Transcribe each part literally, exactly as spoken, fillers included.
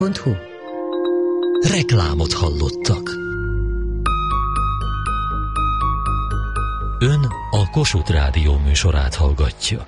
Hu. Reklámot hallottak. Ön a Kossuth Rádió műsorát hallgatja.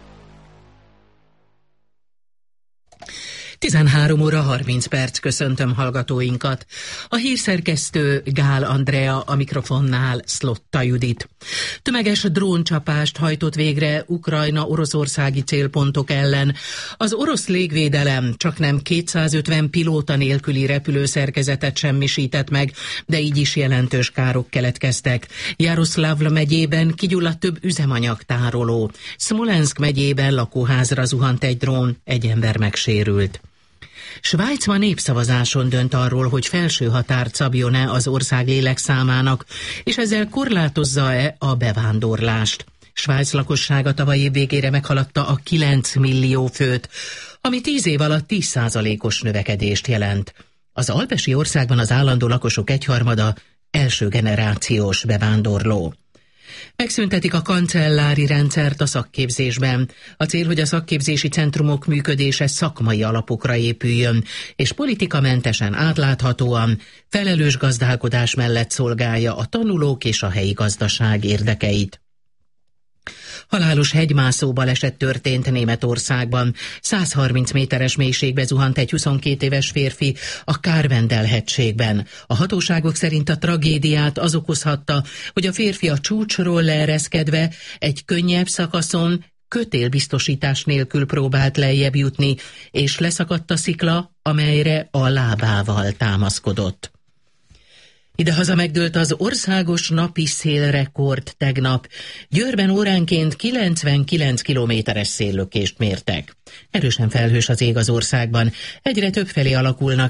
tizenhárom óra harminc perc, köszöntöm hallgatóinkat. A hírszerkesztő Gál Andrea, a mikrofonnál Szlotta Judit. Tömeges dróncsapást hajtott végre Ukrajna oroszországi célpontok ellen. Az orosz légvédelem csaknem kétszázötven pilóta nélküli repülőszerkezetet semmisített meg, de így is jelentős károk keletkeztek. Jaroszlavl megyében kigyulladt több üzemanyagtároló. Szmolenszk megyében lakóházra zuhant egy drón, egy ember megsérült. Svájc ma népszavazáson dönt arról, hogy felső határt szabjon-e az ország lélekszámának, és ezzel korlátozza-e a bevándorlást. Svájc lakossága tavaly év végére meghaladta a kilenc millió főt, ami tíz év alatt tíz százalékos növekedést jelent. Az alpesi országban az állandó lakosok egyharmada első generációs bevándorló. Megszüntetik a kancellári rendszert a szakképzésben. A cél, hogy a szakképzési centrumok működése szakmai alapokra épüljön, és politikamentesen, átláthatóan, felelős gazdálkodás mellett szolgálja a tanulók és a helyi gazdaság érdekeit. Halálos hegymászó baleset történt Németországban. száz harminc méteres mélységbe zuhant egy huszonkét éves férfi a Kárvendel hegységben. A hatóságok szerint a tragédiát az okozhatta, hogy a férfi a csúcsról leereszkedve egy könnyebb szakaszon kötélbiztosítás nélkül próbált lejjebb jutni, és leszakadt a szikla, amelyre a lábával támaszkodott. Idehaza megdőlt az országos napi szélrekord tegnap. Győrben óránként kilencvenkilenc kilométeres széllökést mértek. Erősen felhős az ég az országban. Egyre több felé alakulnak